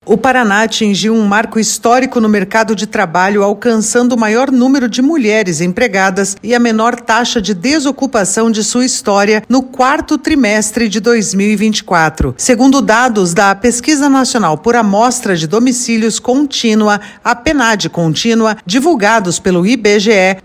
O Paraná atingiu um marco histórico no mercado de trabalho, alcançando o maior número de mulheres empregadas e a menor taxa de desocupação de sua história no quarto trimestre de 2024. Segundo dados da Pesquisa Nacional por Amostra de Domicílios Contínua, a PNAD Contínua, divulgados pelo IBGE,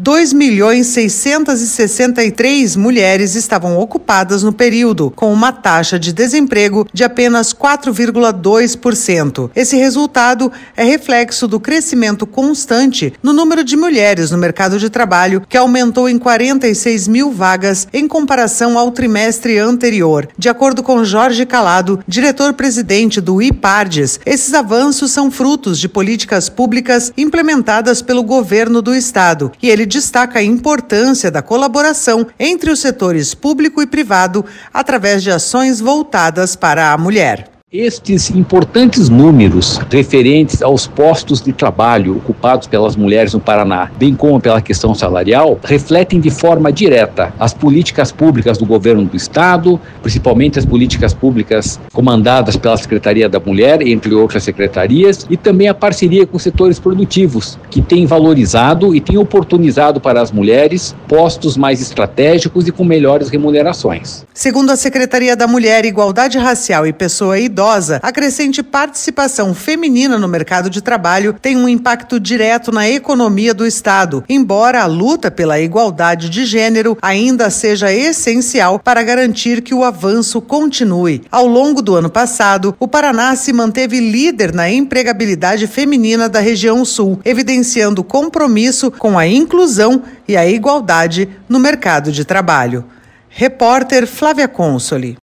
2.663.000 mulheres estavam ocupadas no período, com uma taxa de desemprego de apenas 4,2%. Esse resultado é reflexo do crescimento constante no número de mulheres no mercado de trabalho, que aumentou em 46.000 vagas em comparação ao trimestre anterior. De acordo com Jorge Calado, diretor-presidente do IPARDES, esses avanços são frutos de políticas públicas implementadas pelo governo do estado, e ele destaca a importância da colaboração entre os setores público e privado através de ações voltadas para a mulher. Estes importantes números referentes aos postos de trabalho ocupados pelas mulheres no Paraná, bem como pela questão salarial, refletem de forma direta as políticas públicas do governo do estado, principalmente as políticas públicas comandadas pela Secretaria da Mulher, entre outras secretarias, e também a parceria com setores produtivos, que têm valorizado e têm oportunizado para as mulheres postos mais estratégicos e com melhores remunerações. Segundo a Secretaria da Mulher, Igualdade Racial e Pessoa Idosa, a crescente participação feminina no mercado de trabalho tem um impacto direto na economia do estado, embora a luta pela igualdade de gênero ainda seja essencial para garantir que o avanço continue. Ao longo do ano passado, o Paraná se manteve líder na empregabilidade feminina da região sul, evidenciando compromisso com a inclusão e a igualdade no mercado de trabalho. Repórter Flávia Consoli.